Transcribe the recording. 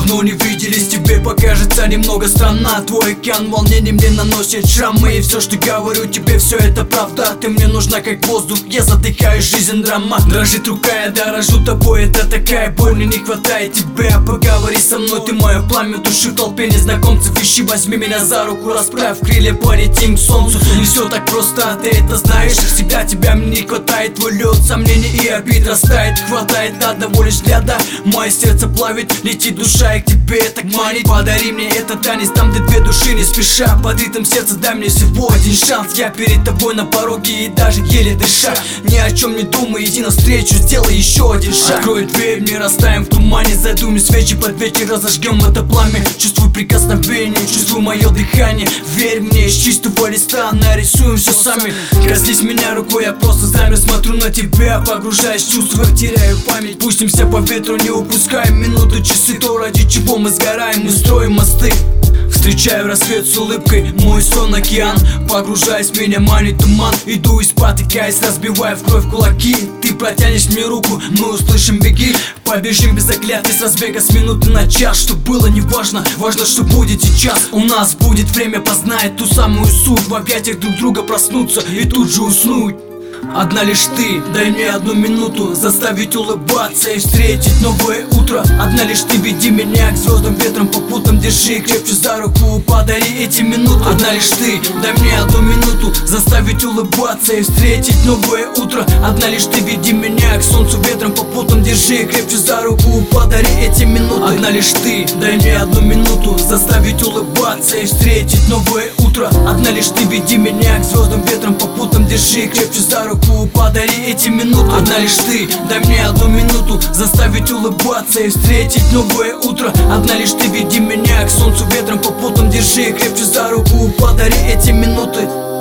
Давно не виделись, тебе покажется немного странно. Твой океан волнений мне наносит шрамы. И все, что говорю тебе, все это правда. Ты мне нужна как воздух, я задыхаюсь, жизнь драма. Дрожит рука, я дорожу тобой, это такая боль. Мне не хватает тебя, поговори со мной. Ты мое пламя, души в толпе незнакомцев. Ищи, возьми меня за руку, расправь крылья, полетим к солнцу. Не все так просто, ты это знаешь. Всегда тебя мне не хватает. Твой лед сомнений и обид растает. Хватает одного лишь взгляда, мое сердце плавит. Летит душа и к тебе так манит. Подари мне этот танец, там где две души не спеша. Под ритм сердца дай мне всего один шанс. Я перед тобой на пороге и даже еле дыша. Ни о чем не думай, иди навстречу, сделай еще один шаг. Открой дверь, мы растаем в тумане. Задуем свечи под вечер, разожгем это пламя. Чувствуй прикосновение, чувствуй мое дыхание. Верь мне, из чистого листа нарисуем все сами. Коснись меня рукой, я просто замер, смотрю на тебя. Погружаюсь в чувства, теряю память. Пустимся по ветру, не упускаем минуты, часы. То, ради чего мы сгораем, мы строим мосты. Встречаю рассвет с улыбкой, мой сон океан. Погружаясь, меня манит туман. Иду и спотыкаясь, разбивая в кровь кулаки. Ты протянешь мне руку, мы услышим беги. Побежим без оглядки с разбега, с минуты на час. Что было не важно, важно, что будет сейчас. У нас будет время познать ту самую суть. В объятиях друг друга проснуться и тут же уснуть. Одна лишь ты, дай мне одну минуту заставить улыбаться и встретить новое утро. Одна лишь ты, веди меня к звездам, ветром попутным. Держи крепче за руку, подари эти минуты. Одна лишь ты, дай мне одну минуту заставить улыбаться и встретить новое утро. Одна лишь ты, веди меня к солнцу, ветром попутным. Держи крепче за руку, подари эти минуты. Одна лишь ты, дай мне одну минуту заставить улыбаться и встретить новое утро. Одна лишь ты, веди меня к звездам, ветром попутным. Держи крепче за руку, подари эти минуты. Одна лишь ты, дай мне одну минуту заставить улыбаться и встретить новое утро. Одна лишь ты, веди меня к солнцу, ветром попутным. Держи крепче за руку, подари эти минуты.